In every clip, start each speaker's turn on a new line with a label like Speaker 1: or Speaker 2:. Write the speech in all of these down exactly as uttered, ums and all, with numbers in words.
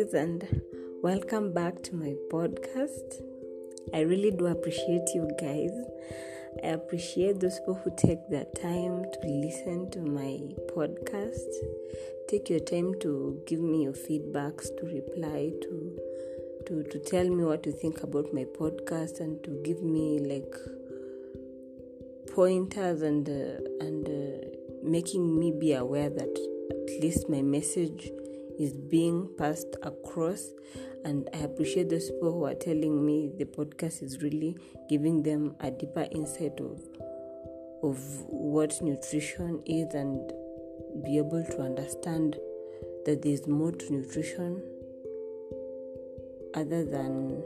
Speaker 1: guys, and welcome back to my podcast. I really do appreciate you guys. I appreciate those people who take their time to listen to my podcast. Take your time to give me your feedbacks, to reply, to to to tell me what you think about my podcast, and to give me like pointers and uh, and uh, making me be aware that at least my message is being passed across. And I appreciate those people who are telling me the podcast is really giving them a deeper insight of of what nutrition is, and be able to understand that there's more to nutrition other than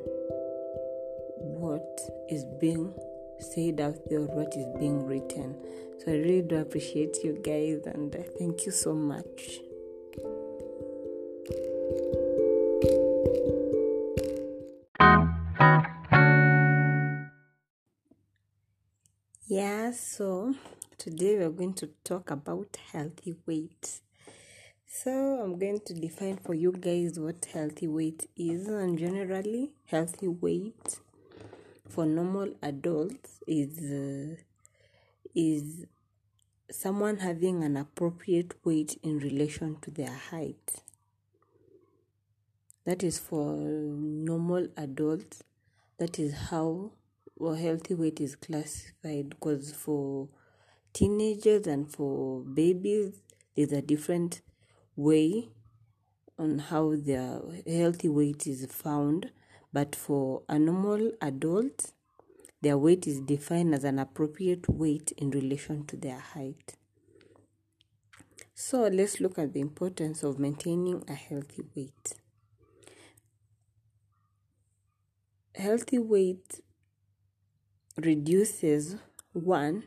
Speaker 1: what is being said out there or what is being written. So I really do appreciate you guys, and uh, thank you so much. Yeah, so today we're going to talk about healthy weight. So I'm going to define for you guys what healthy weight is, and generally healthy weight for normal adults is uh, is someone having an appropriate weight in relation to their height. That is for normal adults. That is how well, healthy weight is classified, because for teenagers and for babies, there's a different way on how their healthy weight is found. But for a normal adult, their weight is defined as an appropriate weight in relation to their height. So let's look at the importance of maintaining a healthy weight. Healthy weight reduces, one,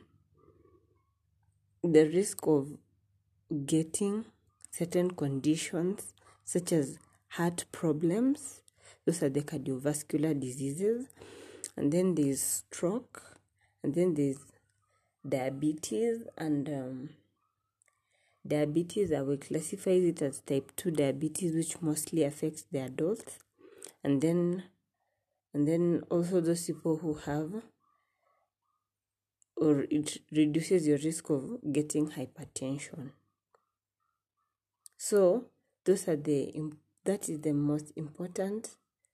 Speaker 1: the risk of getting certain conditions such as heart problems. Those are the cardiovascular diseases. And then there's stroke. And then there's diabetes. And um, diabetes, I will classify it as type two diabetes, which mostly affects the adults. And then, and then also those people who have, or it reduces your risk of getting hypertension. So those are the that is the most important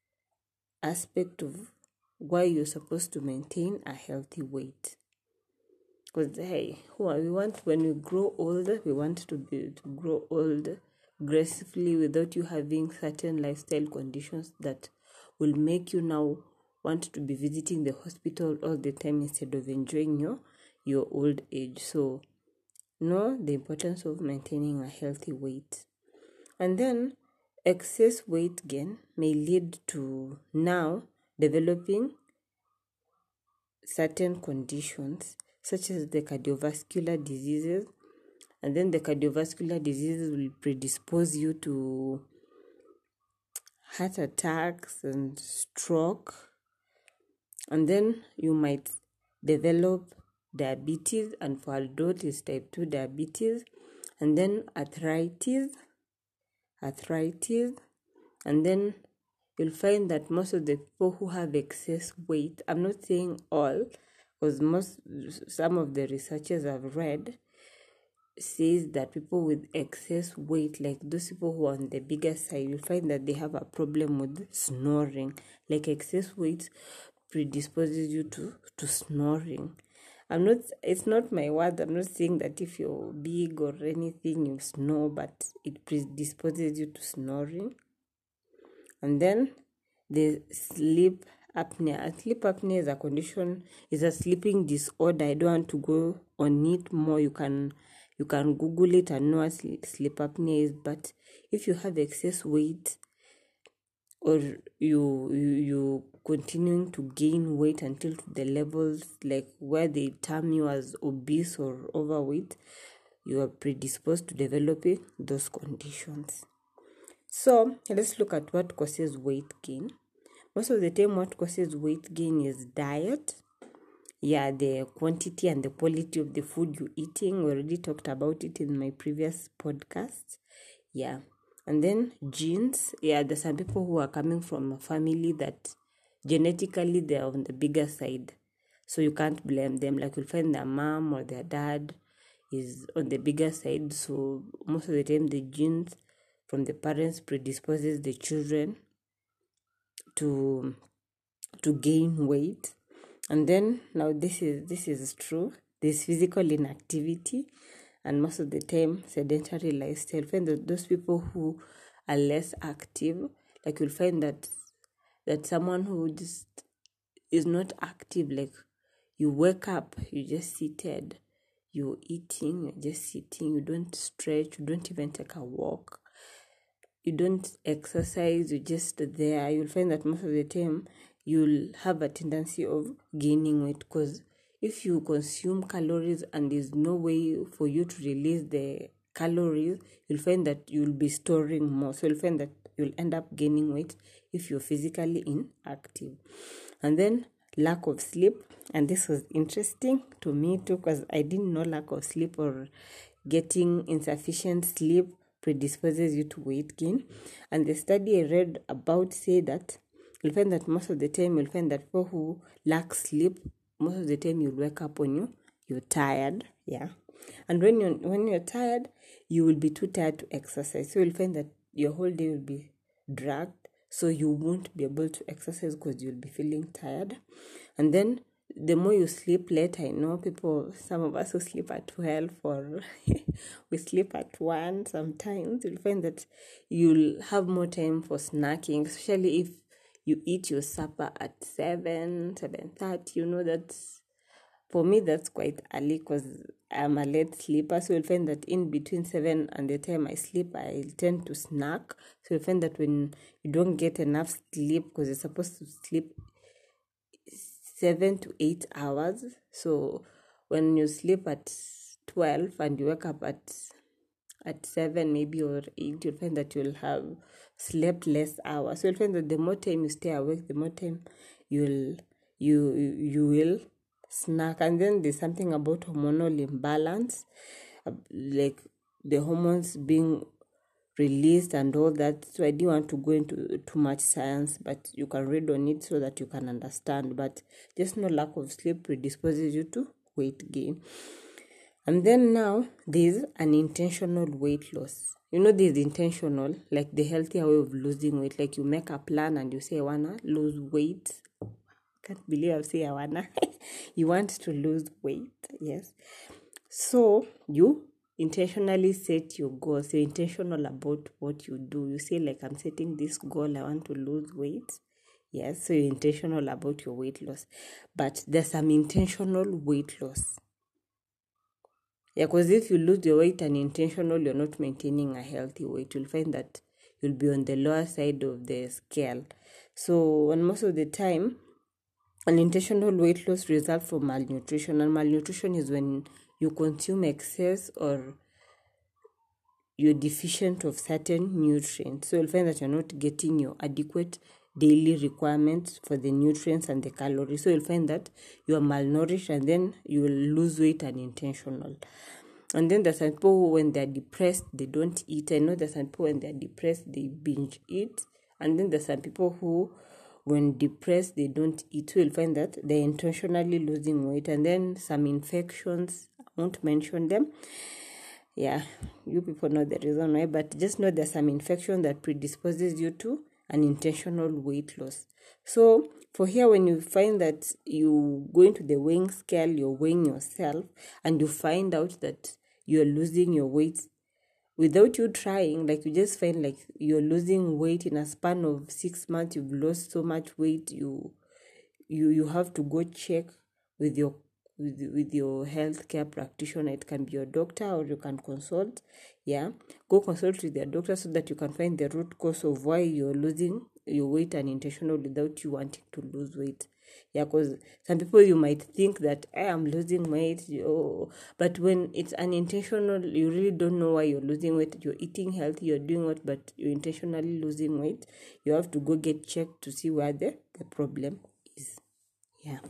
Speaker 1: aspect of why you're supposed to maintain a healthy weight. Because hey, who are, we want when we grow older, we want to be to grow old gracefully without you having certain lifestyle conditions that will make you now want to be visiting the hospital all the time instead of enjoying your your old age. So know the importance of maintaining a healthy weight. And then excess weight gain may lead to now developing certain conditions such as the cardiovascular diseases. And then the cardiovascular diseases will predispose you to heart attacks and stroke. And then you might develop diabetes, and for adults is type two diabetes. And then arthritis, arthritis. And then you'll find that most of the people who have excess weight, I'm not saying all, because most, some of the researchers I've read says that people with excess weight, like those people who are on the bigger side, you'll find that they have a problem with snoring. Like excess weight predisposes you to, to snoring. I'm not, it's not my word, I'm not saying that if you're big or anything you snore, but it predisposes you to snoring. And then the sleep apnea. Sleep apnea is a condition, is a sleeping disorder. I don't want to go on it more. You can you can Google it and know what sleep apnea is. But if you have excess weight, or you you you continuing to gain weight until to the levels like where they term you as obese or overweight, you are predisposed to developing those conditions. So let's look at what causes weight gain. Most of the time, what causes weight gain is diet. Yeah, the quantity and the quality of the food you're eating. We already talked about it in my previous podcast. Yeah. And then genes, yeah, there's some people who are coming from a family that genetically they're on the bigger side, so you can't blame them. Like you'll find their mom or their dad is on the bigger side, so most of the time the genes from the parents predisposes the children to to gain weight. And then now this is this is true, there's physical inactivity, and most of the time sedentary lifestyle. Find that those people who are less active, like you'll find that that someone who just is not active, like you wake up, you just seated, you're eating, you're just sitting, you don't stretch, you don't even take a walk, you don't exercise, you're just there. You'll find that most of the time you'll have a tendency of gaining weight, because if you consume calories and there's no way for you to release the calories, you'll find that you'll be storing more. So you'll find that you'll end up gaining weight if you're physically inactive. And then lack of sleep, and this was interesting to me too, because I didn't know lack of sleep or getting insufficient sleep predisposes you to weight gain. And the study I read about say that you'll find that most of the time you'll find that people who lack sleep, most of the time you'll wake up when you you're tired, yeah. And when you're when you're tired, you will be too tired to exercise. So you'll find that your whole day will be dragged, so you won't be able to exercise because you'll be feeling tired. And then the more you sleep late, I know people, some of us who sleep at twelve or we sleep at one sometimes, you'll find that you'll have more time for snacking, especially if you eat your supper at seven, seven thirty. You know, that's, for me, that's quite early because I'm a late sleeper. So you'll find that in between seven and the time I sleep, I tend to snack. So you'll find that when you don't get enough sleep, because you're supposed to sleep seven to eight hours. So when you sleep at twelve and you wake up at at seven maybe or eight, you'll find that you'll have slept less hours. So you'll find that the more time you stay awake, the more time you'll you you will snack. And then there's something about hormonal imbalance, uh, like the hormones being released and all that. So I didn't want to go into too much science, but you can read on it so that you can understand. But just no lack of sleep predisposes you to weight gain. And then now there's an intentional weight loss. You know, there's intentional, like the healthier way of losing weight. Like you make a plan and you say, I wanna lose weight. Can't believe I say I wanna. You want to lose weight, yes. So you intentionally set your goals. You're intentional about what you do. You say, like, I'm setting this goal, I want to lose weight. Yes, so you're intentional about your weight loss. But there's some intentional weight loss. Yeah, because if you lose your weight unintentional, you're not maintaining a healthy weight, you'll find that you'll be on the lower side of the scale. So, and most of the time, unintentional weight loss results from malnutrition. And malnutrition is when you consume excess or you're deficient of certain nutrients. So you'll find that you're not getting your adequate daily requirements for the nutrients and the calories. So you'll find that you are malnourished and then you will lose weight unintentional. And then there's some people who, when they're depressed, they don't eat. I know there's some people when they're depressed, they binge eat. And then there's some people who, when depressed, they don't eat. So you'll find that they're intentionally losing weight. And then some infections, I won't mention them. Yeah, you people know the reason why, but just know there's some infection that predisposes you to an intentional weight loss. So for here, when you find that you go into the weighing scale, you're weighing yourself, and you find out that you're losing your weight without you trying, like you just find like you're losing weight in a span of six months, you've lost so much weight, you you you have to go check with your with, with your healthcare practitioner. It can be your doctor or you can consult. Yeah, go consult with your doctor so that you can find the root cause of why you're losing your weight unintentional without you wanting to lose weight. Yeah, because some people, you might think that I am losing weight, oh, but when it's unintentional, you really don't know why you're losing weight. You're eating healthy, you're doing what, but you're intentionally losing weight. You have to go get checked to see where the, the problem is. Yeah.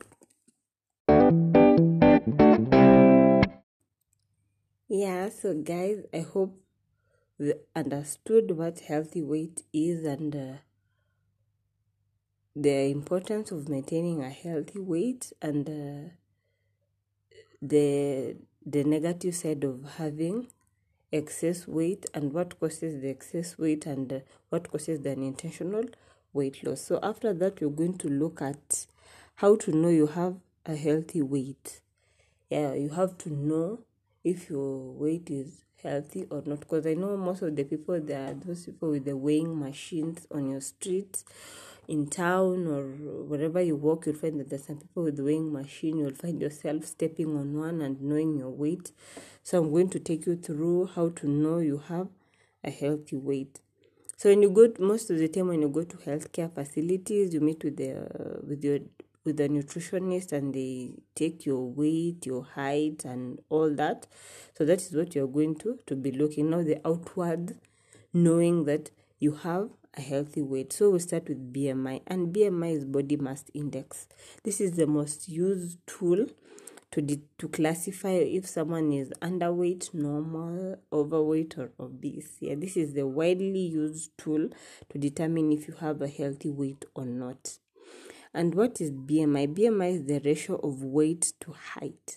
Speaker 1: Yeah, so guys, I hope we understood what healthy weight is and uh, the importance of maintaining a healthy weight and uh, the the negative side of having excess weight and what causes the excess weight and uh, what causes the unintentional weight loss. So after that, we're going to look at how to know you have a healthy weight. Yeah, you have to know if your weight is healthy or not, because I know most of the people, there are those people with the weighing machines on your streets, in town or wherever you walk. You'll find that there's some people with the weighing machine. You'll find yourself stepping on one and knowing your weight. So I'm going to take you through how to know you have a healthy weight. So when you go to, most of the time when you go to healthcare facilities, you meet with the uh, with your with the nutritionist and they take your weight, your height and all that. So that is what you're going to to be looking. Now the outward knowing that you have a healthy weight. So we start with B M I, and B M I is body mass index. This is the most used tool to de- to classify if someone is underweight, normal, overweight or obese. Yeah, this is the widely used tool to determine if you have a healthy weight or not. And what is B M I? B M I is the ratio of weight to height.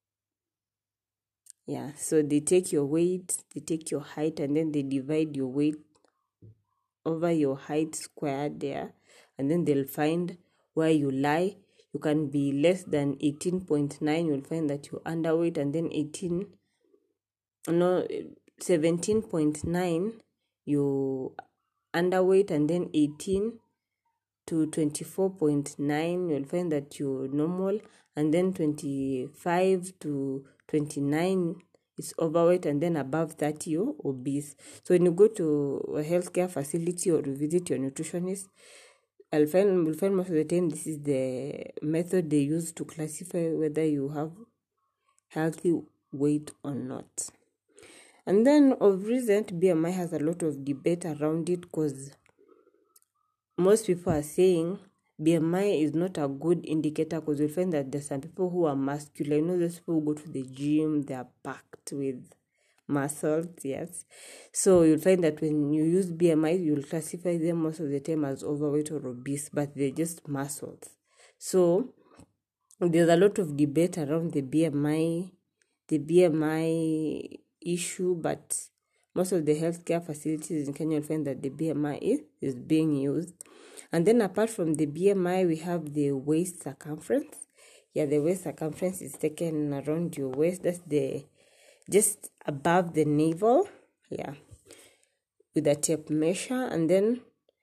Speaker 1: Yeah, so they take your weight, they take your height, and then they divide your weight over your height squared there, and then they'll find where you lie. You can be less than eighteen point nine, you'll find that you're underweight, and then eighteen, no, seventeen point nine, you underweight, and then eighteen to twenty-four point nine, you'll find that you're normal, and then twenty-five to twenty-nine is overweight, and then above thirty you're obese. So when you go to a healthcare facility or you visit your nutritionist, I'll find will find most of the time this is the method they use to classify whether you have healthy weight or not. And then of recent, B M I has a lot of debate around it, because most people are saying B M I is not a good indicator, because you'll find that there's some people who are muscular. You know, those people who go to the gym, they are packed with muscles, yes. So you'll find that when you use B M I, you'll classify them most of the time as overweight or obese, but they're just muscles. So there's a lot of debate around the B M I, the B M I issue, but most of the healthcare facilities in Kenya will find that the B M I is, is being used. And then apart from the B M I, we have the waist circumference. Yeah, the waist circumference is taken around your waist. That's the just above the navel. Yeah, with a tape measure. And then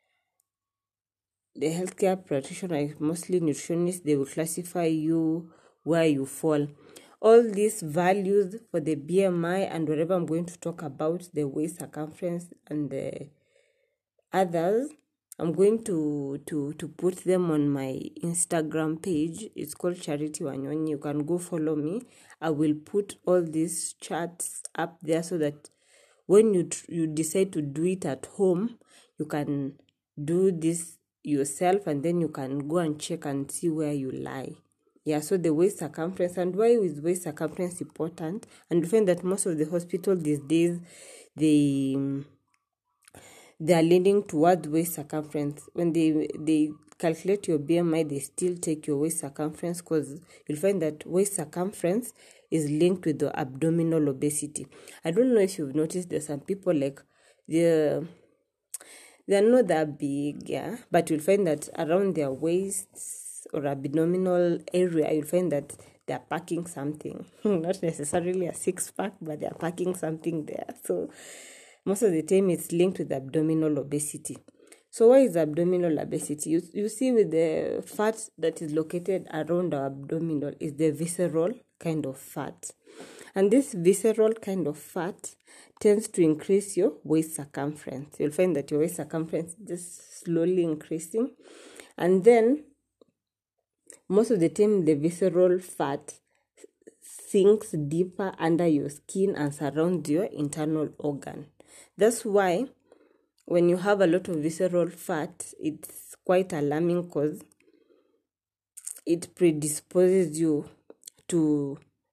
Speaker 1: the healthcare practitioner, mostly nutritionists, they will classify you where you fall. All these values for the B M I and whatever I'm going to talk about, the waist circumference and the others, I'm going to, to, to put them on my Instagram page. It's called Charity Wanyonyi. You can go follow me. I will put all these charts up there so that when you you decide to do it at home, you can do this yourself, and then you can go and check and see where you lie. Yeah, so the waist circumference. And why is waist circumference important? And you find that most of the hospitals these days, they they are leaning towards waist circumference. When they they calculate your B M I, they still take your waist circumference, because you'll find that waist circumference is linked with the abdominal obesity. I don't know if you've noticed, there's some people like they're they're not that big, yeah, but you'll find that around their waists or abdominal area, you'll find that they're packing something. Not necessarily a six pack, but they're packing something there. So most of the time it's linked with abdominal obesity. So why is abdominal obesity? You, you see, with the fat that is located around our abdominal is the visceral kind of fat. And this visceral kind of fat tends to increase your waist circumference. You'll find that your waist circumference is just slowly increasing. And then most of the time the visceral fat sinks deeper under your skin and surrounds your internal organ. That's why when you have a lot of visceral fat, it's quite alarming, because it predisposes you to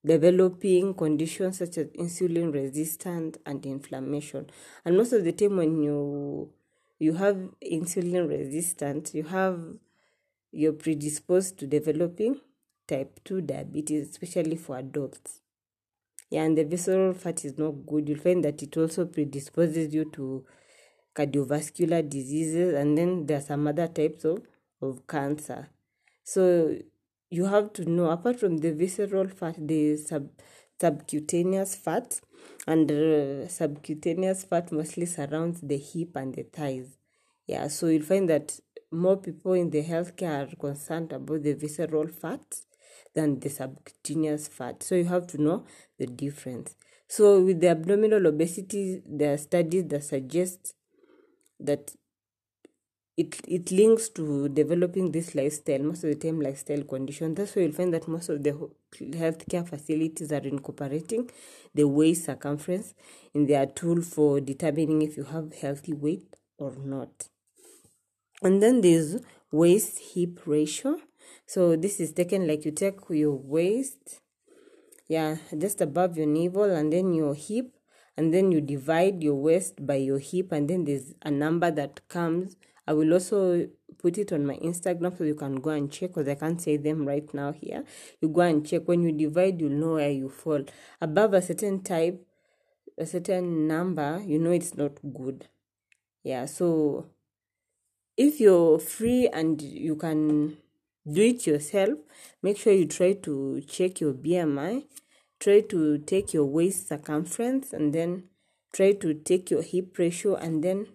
Speaker 1: developing conditions such as insulin resistance and inflammation. And most of the time when you you have insulin resistance, you have you're predisposed to developing type two diabetes, especially for adults. Yeah, and the visceral fat is not good. You'll find that it also predisposes you to cardiovascular diseases, and then there are some other types of, of cancer. So you have to know, apart from the visceral fat, the sub, subcutaneous fat, and uh, subcutaneous fat mostly surrounds the hip and the thighs. Yeah, so you'll find that more people in the healthcare are concerned about the visceral fat than the subcutaneous fat. So you have to know the difference. So with the abdominal obesity, there are studies that suggest that it it links to developing this lifestyle, most of the time lifestyle condition. That's why you'll find that most of the healthcare facilities are incorporating the waist circumference in their tool for determining if you have healthy weight or not. And then there's waist hip ratio. So this is taken like you take your waist, yeah, just above your navel, and then your hip, and then you divide your waist by your hip, and then there's a number that comes. I will also put it on my Instagram so you can go and check, because I can't say them right now here. You go and check. When you divide, you'll know where you fall. Above a certain type, a certain number, you know it's not good. Yeah, so if you're free and you can do it yourself, make sure you try to check your B M I, try to take your waist circumference, and then try to take your hip ratio, and then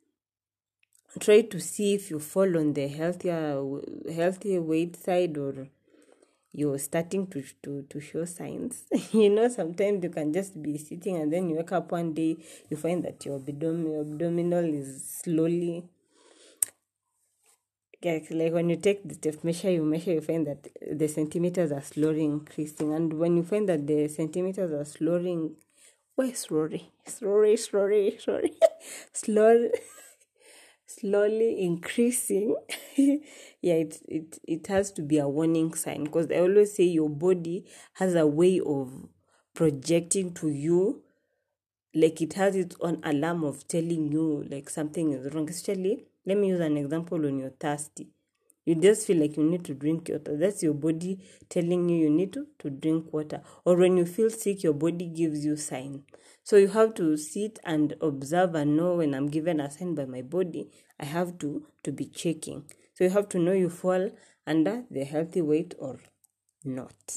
Speaker 1: try to see if you fall on the healthier healthier weight side, or you're starting to to, to show signs. You know, sometimes you can just be sitting and then you wake up one day, you find that your abdomen, your abdominal is slowly, like, like when you take the tape measure, you measure, you find that the centimeters are slowly increasing. And when you find that the centimeters are slowly, why slowly, slowly, slowly, slowly, slowly, slowly increasing, yeah, it, it, it has to be a warning sign, because I always say your body has a way of projecting to you, like it has its own alarm of telling you like something is wrong. Especially, let me use an example. When you're thirsty, you just feel like you need to drink water. That's your body telling you you need to, to drink water. Or when you feel sick, your body gives you sign. So you have to sit and observe and know, when I'm given a sign by my body, I have to, to be checking. So you have to know you fall under the healthy weight or not.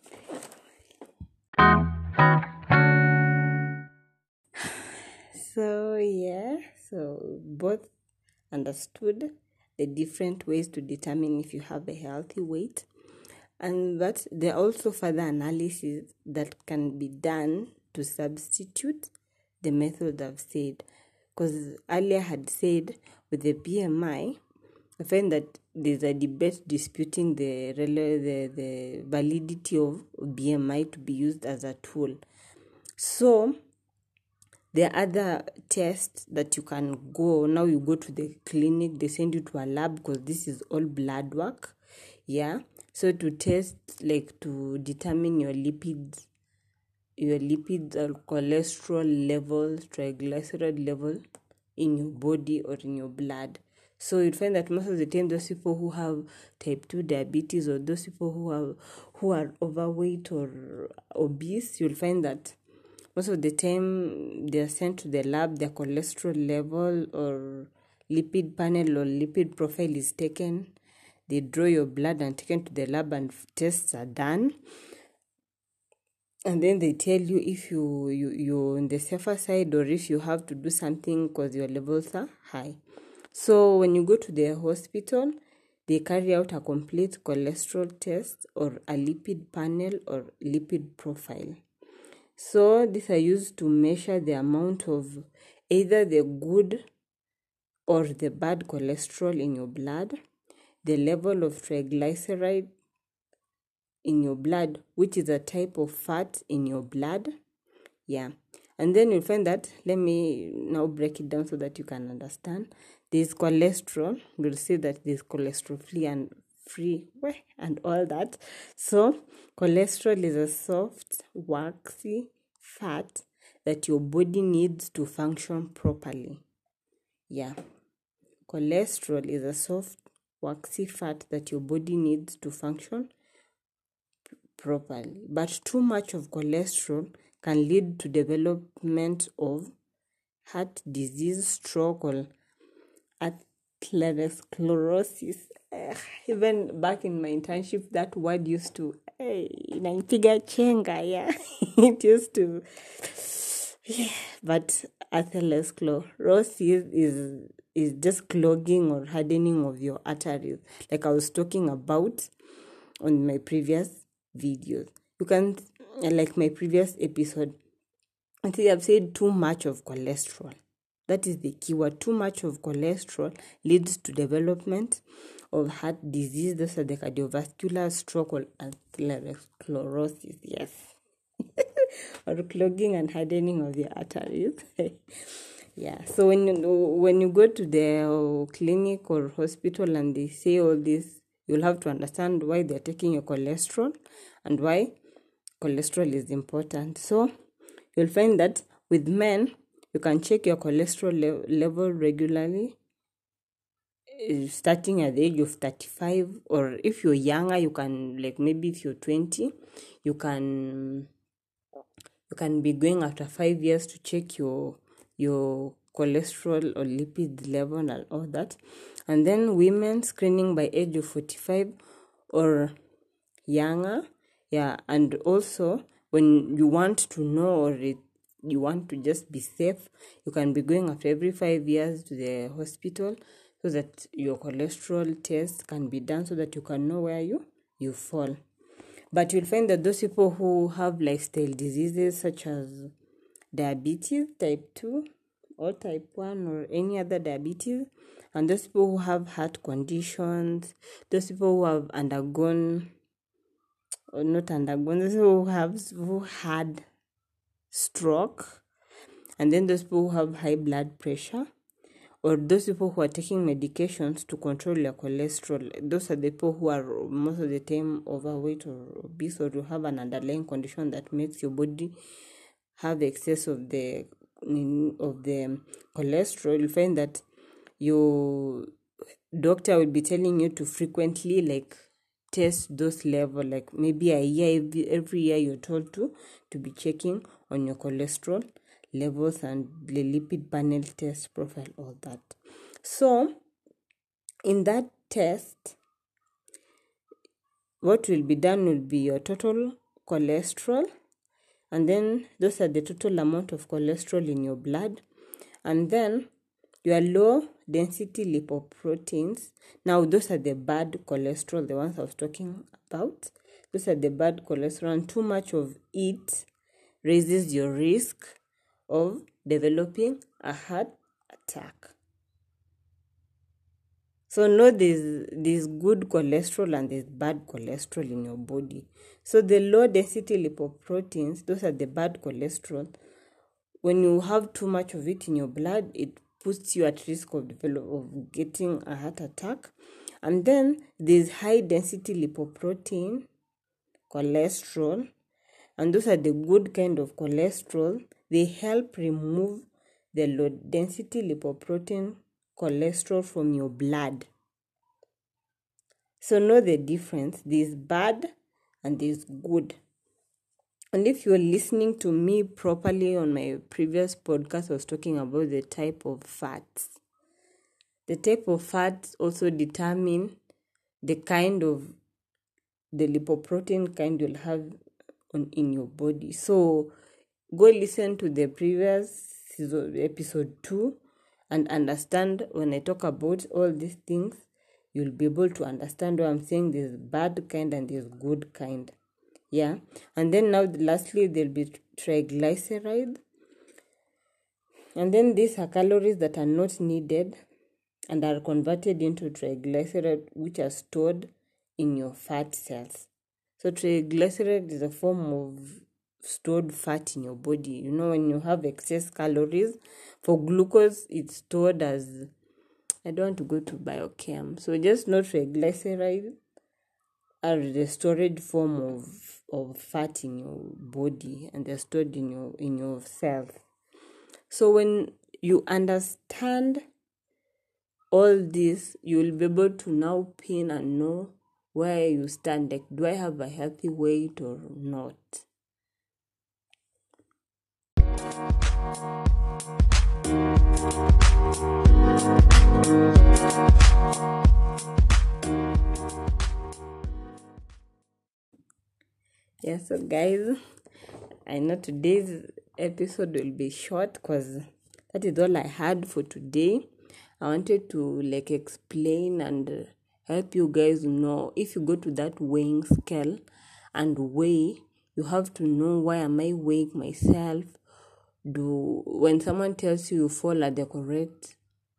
Speaker 1: So yeah, so both understood the different ways to determine if you have a healthy weight, and that there are also further analysis that can be done to substitute the method I've said. Because earlier I had said with the B M I, I find that there's a debate disputing the, the, the validity of B M I to be used as a tool. So there are other tests that you can go. Now you go to the clinic, they send you to a lab, because this is all blood work. Yeah. So to test, like to determine your lipids, your lipids or cholesterol level, triglyceride level in your body or in your blood. So you'd find that most of the time, those people who have type two diabetes, or those people who have who are overweight or obese, you'll find that most of the time they are sent to the lab, their cholesterol level or lipid panel or lipid profile is taken. They draw your blood and taken to the lab, and tests are done. And then they tell you if you, you, you're on the safer side, or if you have to do something because your levels are high. So when you go to the hospital, they carry out a complete cholesterol test or a lipid panel or lipid profile. So these are used to measure the amount of either the good or the bad cholesterol in your blood, the level of triglyceride in your blood, which is a type of fat in your blood. Yeah. And then you'll find that, let me now break it down so that you can understand. There's cholesterol. You'll see that there's cholesterol free and free and all that. So cholesterol is a soft, waxy fat that your body needs to function properly. Yeah. Cholesterol is a soft, waxy fat that your body needs to function p- properly. But too much of cholesterol can lead to development of heart disease, stroke, or atherosclerosis. Ugh, even back in my internship, that word used to, hey, inanipiga chenga, yeah. It used to, yeah. But atherosclerosis is is just clogging or hardening of your arteries, like I was talking about on my previous videos. You can, like my previous episode, I think I've said too much of cholesterol. That is the keyword. Too much of cholesterol leads to development of heart disease. Those are the cardiovascular, stroke, or atherosclerosis. Yes. Or clogging and hardening of the arteries. Yeah. So when you when you go to the clinic or hospital and they say all this, you'll have to understand why they're taking your cholesterol and why cholesterol is important. So you'll find that with men, you can check your cholesterol le- level regularly, uh, starting at the age of thirty-five, or if you're younger, you can, like maybe if you're twenty, you can you can be going after five years to check your your cholesterol or lipid level and all that. And then women, screening by age of forty-five or younger. Yeah. And also when you want to know, or it, you want to just be safe, you can be going after every five years to the hospital so that your cholesterol test can be done, so that you can know where you you fall. But you'll find that those people who have lifestyle diseases such as diabetes type two or type one or any other diabetes, and those people who have heart conditions, those people who have undergone or not undergone, those who have who had stroke, and then those people who have high blood pressure, or those people who are taking medications to control their cholesterol. Those are the people who are most of the time overweight or obese, or you have an underlying condition that makes your body have excess of the of the cholesterol. You find that your doctor will be telling you to frequently, like, test those level, like maybe a year, every, every year you're told to to be checking on your cholesterol levels and the lipid panel test profile, all that. So in that test, what will be done will be your total cholesterol, and then those are the total amount of cholesterol in your blood, and then your low density lipoproteins. Now those are the bad cholesterol, the ones I was talking about. Those are the bad cholesterol, and too much of it raises your risk of developing a heart attack. So know there's, there's good cholesterol and there's bad cholesterol in your body. So the low density lipoproteins, those are the bad cholesterol. When you have too much of it in your blood, it puts you at risk of develop, of getting a heart attack. And then there's high density lipoprotein cholesterol, and those are the good kind of cholesterol. They help remove the low density lipoprotein cholesterol from your blood. So know the difference. There's bad and there's good. And if you're listening to me properly, on my previous podcast, I was talking about the type of fats. The type of fats also determine the kind of the lipoprotein kind you'll have on in your body. So go listen to the previous season, episode two, and understand when I talk about all these things. You'll be able to understand what I'm saying. There's bad kind and there's good kind. Yeah. And then now lastly, there'll be triglycerides. And then these are calories that are not needed and are converted into triglycerides, which are stored in your fat cells. So triglyceride is a form of stored fat in your body. You know, when you have excess calories, for glucose, it's stored as, I don't want to go to biochem. So just know triglycerides are the storage form of of fat in your body, and they're stored in your in your cells. So when you understand all this, you will be able to now pin and know where you stand. Like, do I have a healthy weight or not? Yeah, so guys, I know today's episode will be short because that is all I had for today. I wanted to like explain and uh, help you guys know, if you go to that weighing scale and weigh, you have to know, why am I weighing myself? Do when someone tells you you fall at the correct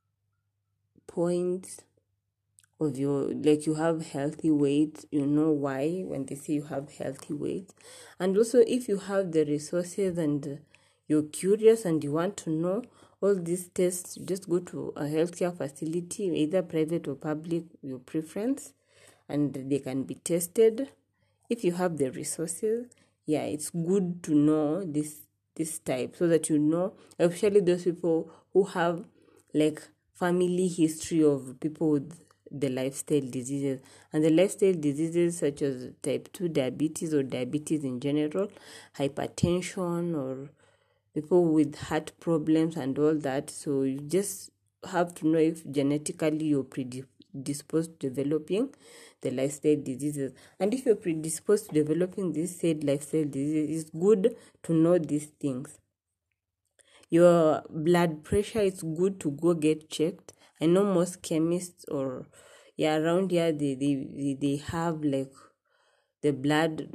Speaker 1: point of your, like, you have healthy weight, you know why when they say you have healthy weight. And also, if you have the resources and you're curious and you want to know all these tests, just go to a healthcare facility, either private or public, your preference, and they can be tested. If you have the resources, yeah, it's good to know this this type, so that you know, especially those people who have like family history of people with the lifestyle diseases. And the lifestyle diseases such as type two diabetes or diabetes in general, hypertension, or people with heart problems and all that. So you just have to know if genetically you're predisposed to developing the lifestyle diseases. And if you're predisposed to developing these said lifestyle diseases, it's good to know these things. Your blood pressure, is good to go get checked. I know most chemists or yeah around here they they, they have like the blood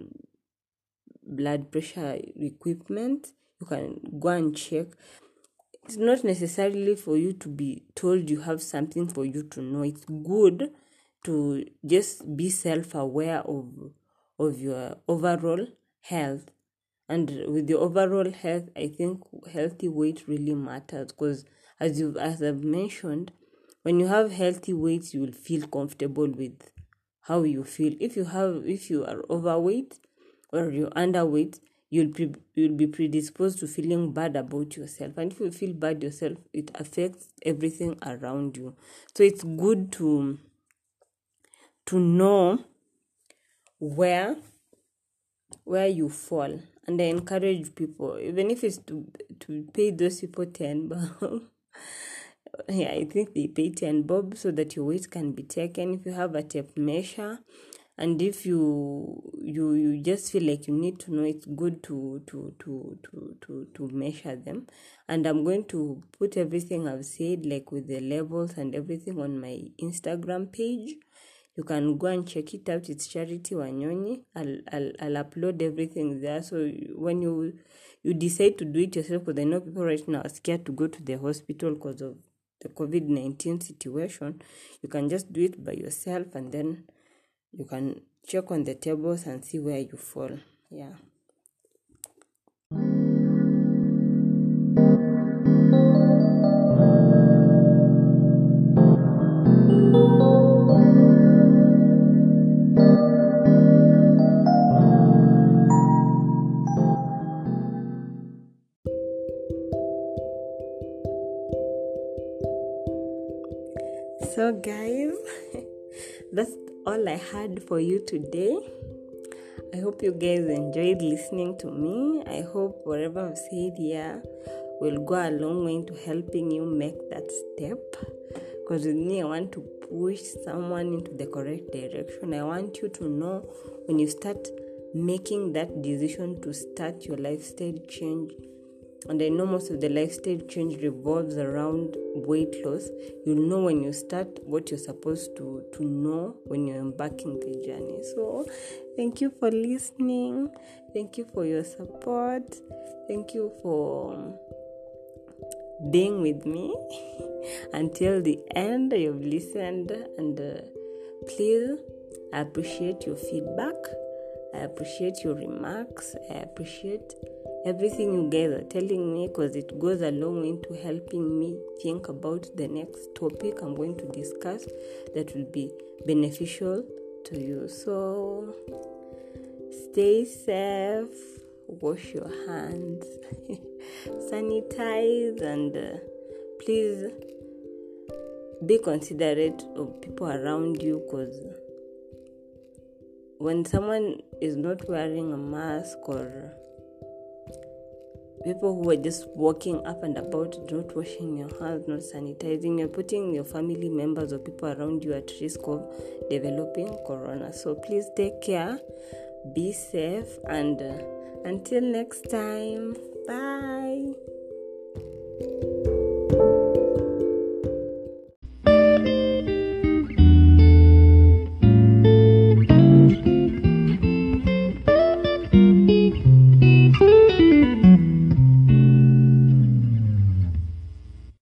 Speaker 1: blood pressure equipment. You can go and check. It's not necessarily for you to be told you have something for you to know. It's good to just be self-aware of of your overall health. And with the overall health, I think healthy weight really matters, because as you as I've mentioned, when you have healthy weight, you will feel comfortable with how you feel. If you have if you are overweight or you're underweight, you'll pre- you'll be predisposed to feeling bad about yourself. And if you feel bad yourself, it affects everything around you. So it's good to to know where where you fall. And I encourage people, even if it's to to pay those people ten bob. Yeah, I think they pay ten bob so that your weight can be taken. If you have a tape measure, and if you you you just feel like you need to know, it's good to to to to to to measure them. And I'm going to put everything I've said, like with the levels and everything, on my Instagram page. You can go and check it out. It's Charity Wanyonyi. I'll, I'll, I'll upload everything there. So when you you decide to do it yourself, because I know people right now are scared to go to the hospital because of the covid nineteen situation, you can just do it by yourself, and then you can check on the tables and see where you fall. Yeah. So guys, that's all I had for you today. I hope you guys enjoyed listening to me. I hope whatever I've said here will go a long way to helping you make that step. Because with me, I want to push someone into the correct direction. I want you to know, when you start making that decision to start your lifestyle change, and I know most of the lifestyle change revolves around weight loss, you'll know when you start what you're supposed to, to know when you're embarking the journey. So thank you for listening. Thank you for your support. Thank you for being with me until the end. You've listened, and uh, please, I appreciate your feedback. I appreciate your remarks. I appreciate everything you guys are telling me, because it goes a long way into helping me think about the next topic I'm going to discuss that will be beneficial to you. So stay safe, wash your hands, sanitize, and uh, please be considerate of people around you, because when someone is not wearing a mask, or people who are just walking up and about, not washing your hands, not sanitizing, you're putting your family members or people around you at risk of developing corona. So please take care, be safe, and uh, until next time, bye.